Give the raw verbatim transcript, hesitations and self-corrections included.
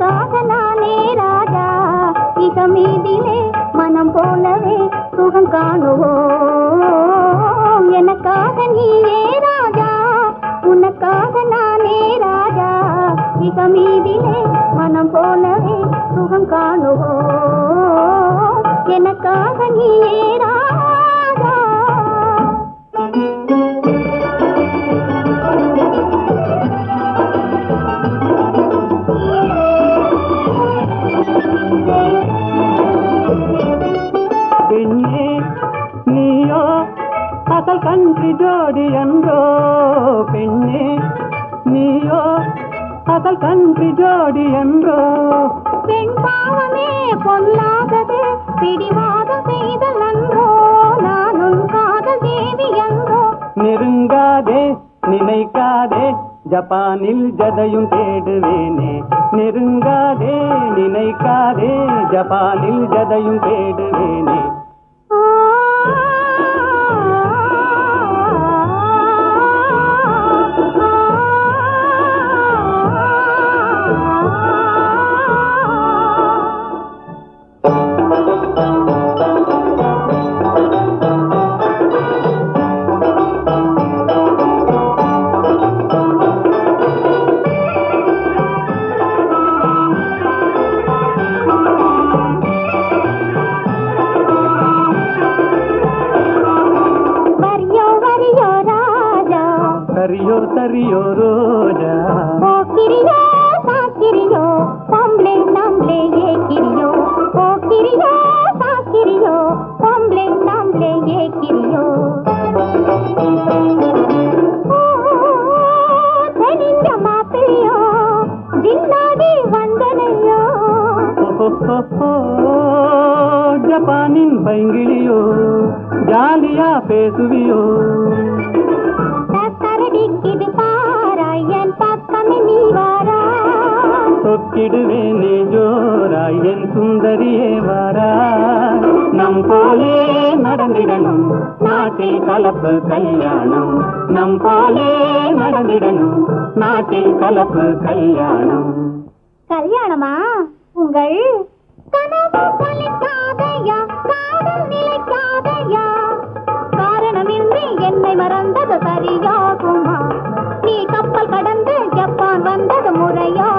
உனக்காக நானே ராஜா இக மீதிலே மனம் போலவே சுகம் காணுவோம் எனக்காக நீயே ராஜா உனக்காக நானே ராஜா இக மீதிலே மனம் போலவே சுகம் காணுவோம் எனக்காக நீயே ராஜா பெண்ணே நீயோ அசல் கன்றி ஜோடி என்றோ பெண்ணே நீயோ அசல் கன்றி ஜோடி என்றோ பெண் பாவமே பொல்லாதது பிடிவாதம் செய்தல் நன்றோ நானும் காதல் தேவி என்றோ நெருங்காதே நினைக்காதே ஜப்பானில் ஜதையும் தேடுவேனே நெருங்காதே நினைக்காதே ஜப்பானில் ஜதையும் தேடுவேனே தரியோ தரியோ ரோஜா போக்கிரியோ சாக்கிரியோ பொம்பளை நம்மளே ஏக்கிரியோ போக்கிரியோ சாக்கிரியோ பொம்பளை நம்மளே ஏக்கிரியோ தெரிஞ்ச மாப்பிள்ளையோ ஜின்னாடி வந்தனையோ ஜப்பானின் பைங்கிலியோ ஜாலியா பேசுவியோ கரடிக்கிது பாராயன் பக்கமே நீ வாரா சொக்கிடுவேனே ஜோராய் என் சுந்தரியே வாரா நம் போலே நடந்திடணும் நாட்டில் கலப்பு கல்யாணம் நம் போலே நடந்திடணும் நாட்டில் கலப்பு கல்யாணம் கல்யாணமா உங்கள் கனவு பலிக்காதையா காதல் நிலைக்காதையா காரணமின்றி என்னை மறந்தது சரியாகுமா நீ கப்பல் கடந்து ஜப்பான் வந்தது முறையா